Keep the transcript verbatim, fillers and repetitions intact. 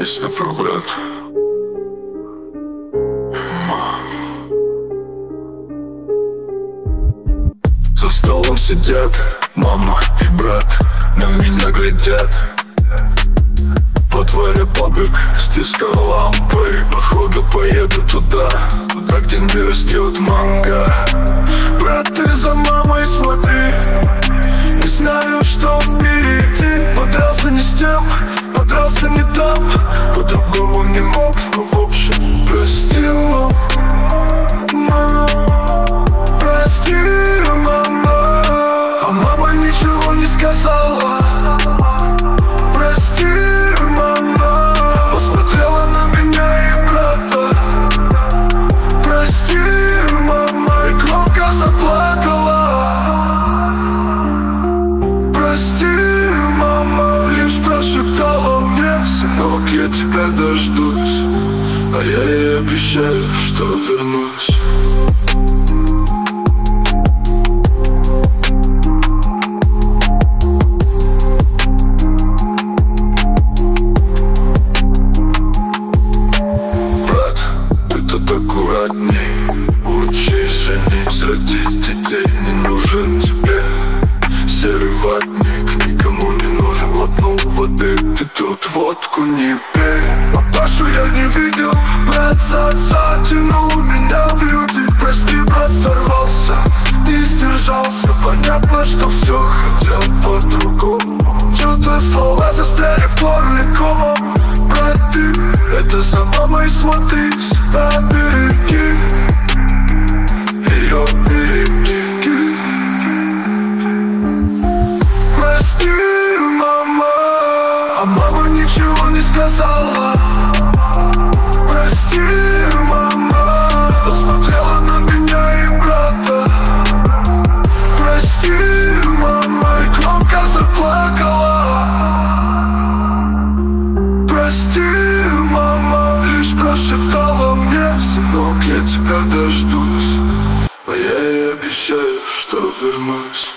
Песня про брата. Мам. За столом сидят мама и брат, на меня глядят. Во дворе бобик стискал лампой, походу поеду туда, туда, где не растет манго. Брат, ты за мамой смотри, не знаю, что впереди. Подрался не с тем, подрался не там, по-другому не мог, но в общем простил. Мама, прости, мама. А мама ничего не сказала. Прости, мама. Посмотрела на меня и брата. Прости, мама. И громко заплакала. Прости, мама. Лишь прошептала мне: сынок, я тебя дождусь, а я ей обещаю, что вернусь. Аккуратней, учись женись, родить детей. Не нужен тебе серый ватник, никому не нужен. Глотнул воды, ты тут водку не пей. Папашу я не видел, брат за отца тянул меня в люди. Прости, брат, сорвался, не сдержался. Понятно, что все хотел по-другому. Чё-то слова застряли в горле комом. Брат, ты это за мамой смотри, побереги ее, береги. Прости, мама. А мама ничего не сказала. Прости, мама. Посмотрела на меня и брата. Прости, мама. И громко заплакала. Прости, мама. Лишь прошептала мне: сынок, я тебя дождусь, а я ей обещаю, что вернусь.